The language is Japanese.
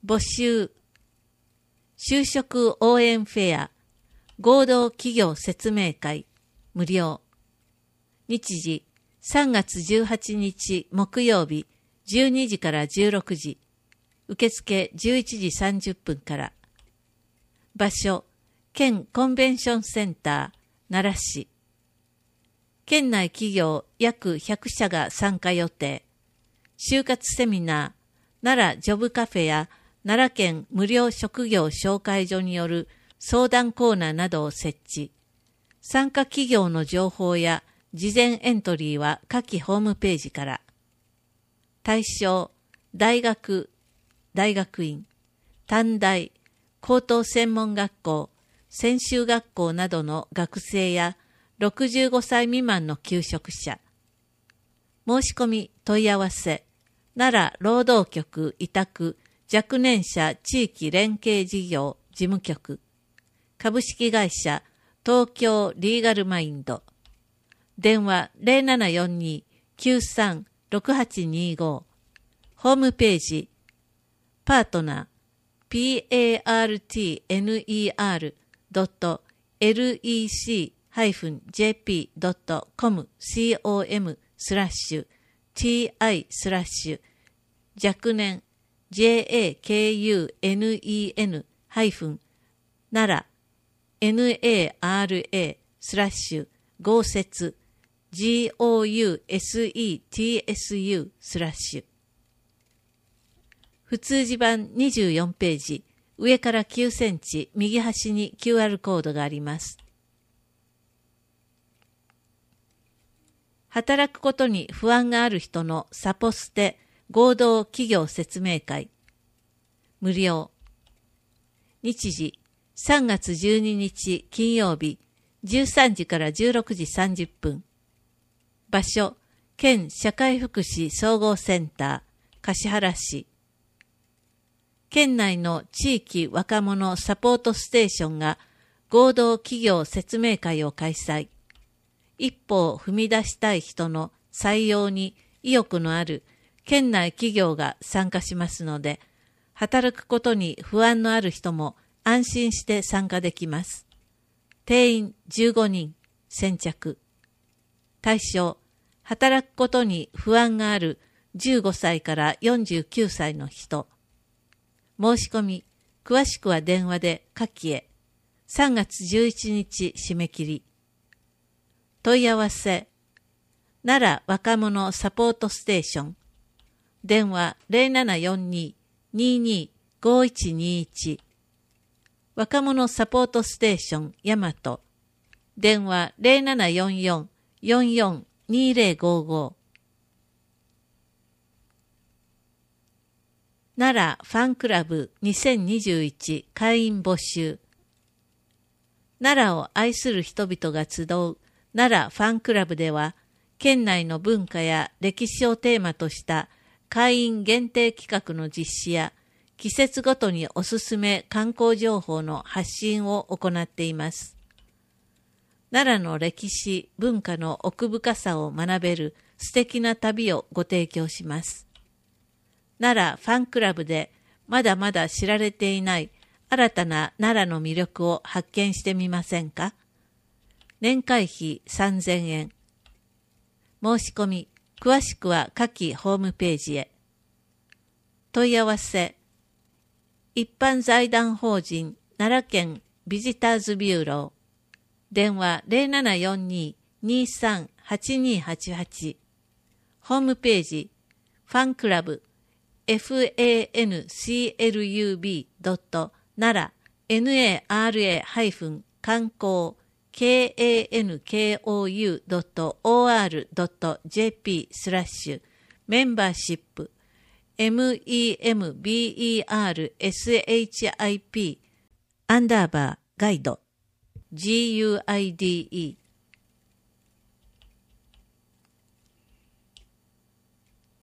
募集、就職応援フェア、合同企業説明会、無料。日時、3月18日木曜日、12時から16時。受付11時30分から。場所、県コンベンションセンター、奈良市。県内企業約100社が参加予定。就活セミナー、奈良ジョブカフェや奈良県無料職業紹介所による相談コーナーなどを設置。参加企業の情報や事前エントリーは下記ホームページから。対象、大学、大学院、短大、高等専門学校、専修学校などの学生や65歳未満の求職者。申し込み問い合わせ、奈良労働局委託若年者地域連携事業事務局、株式会社東京リーガルマインド、電話 0742-936825、ホームページ、パートナー、partner.lec-jp.com/ti/ 若年 JAKUNEN- 奈良 NARA/ 豪雪 GOUSETSU/ 普通字版24ページ、上から9センチ、右端に QR コードがあります。働くことに不安がある人のサポステ合同企業説明会。無料。日時、3月12日金曜日、13時から16時30分。場所、県社会福祉総合センター、橿原市。県内の地域若者サポートステーションが合同企業説明会を開催。一歩を踏み出したい人の採用に意欲のある県内企業が参加しますので、働くことに不安のある人も安心して参加できます。定員15人、先着。対象、働くことに不安がある15歳から49歳の人。申し込み、詳しくは電話で下記へ。3月11日締め切り。問い合わせ、奈良若者サポートステーション。電話 0742-225121。若者サポートステーション大和。電話 0744-442055。奈良ファンクラブ2021会員募集。奈良を愛する人々が集う奈良ファンクラブでは、県内の文化や歴史をテーマとした会員限定企画の実施や、季節ごとにおすすめ観光情報の発信を行っています。奈良の歴史、文化の奥深さを学べる素敵な旅をご提供します。奈良ファンクラブでまだまだ知られていない新たな奈良の魅力を発見してみませんか？年会費3000円。申し込み、詳しくは下記ホームページへ。問い合わせ、一般財団法人奈良県ビジターズビューロー。電話 0742-238288。ホームページ、ファンクラブ、fanclub.nara nara- 観光kankou.or.jp/ メンバーシップ membership _ ガイド GUIDE